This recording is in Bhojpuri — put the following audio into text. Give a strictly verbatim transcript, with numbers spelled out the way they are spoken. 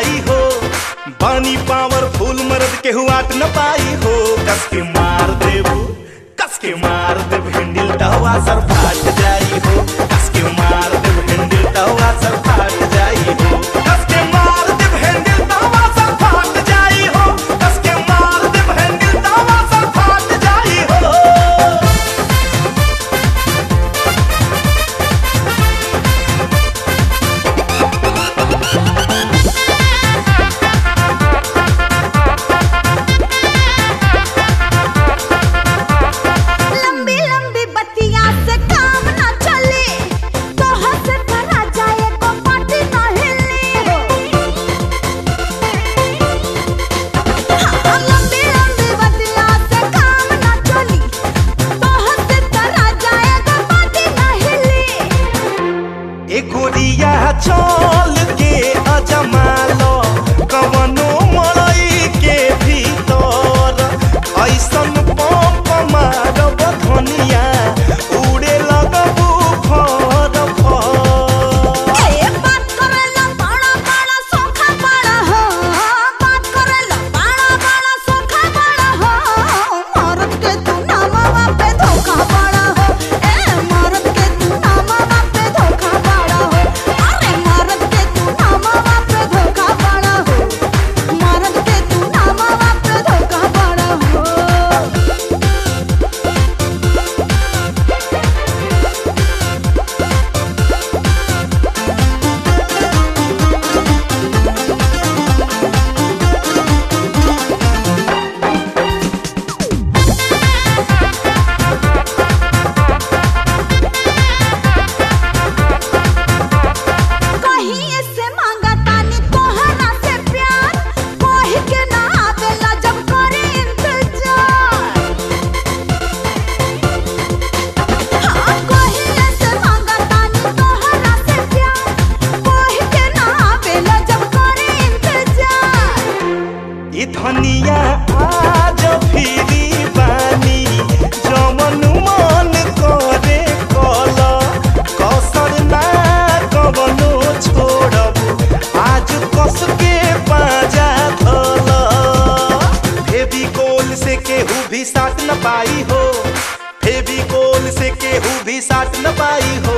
जाई हो। बानी पावरफुल मर्द के हुआट न पाई हो। कस के मार देबू, कस के मार देब हैंडल तवा सर फाट जाई हो। कस के मार देब हैंडल तवा सर फाट जाई हो। कस के मार देब हैंडल तवा सर फाट जाई हो। कस के मार देब हैंडल तवा सर फाट जाई हो। गोरिया चल के अजमा लो कवनो मड़ई के भीतर। ऐसन पंप मारब धनिया उड़े लगबू फर फर। ए बात करेला बड़ा बड़ा सोखा बड़ा हो। बात करेला बड़ा बड़ा सोखा बड़ा हो। मरद के तू नामवा पे धोखा बड़ा हो। ए मरद के तू नामवा पे धोखा बड़ा हो। अरे मरद के तू नामवा पे धोखा बड़ा हो। मरद के तू नामवा पे धोखा बड़ा हो। कहीं से मांगा तानी तोहरा से प्यार। कोही के ना आवेला जब करे इंतजार। हाँ कहीं से मांगा तानी तोहरा से प्यार। कोही के ना आवेला जब करे इंतजार। ई धनिया आज फिरी बानी जमन मन करे कल। कसर ना कवनो छोड़ब आज कस के पाजा धल। फेविकोल से केहू भी साट न पाई हो। फेविकोल से केहू भी साट न पाई हो।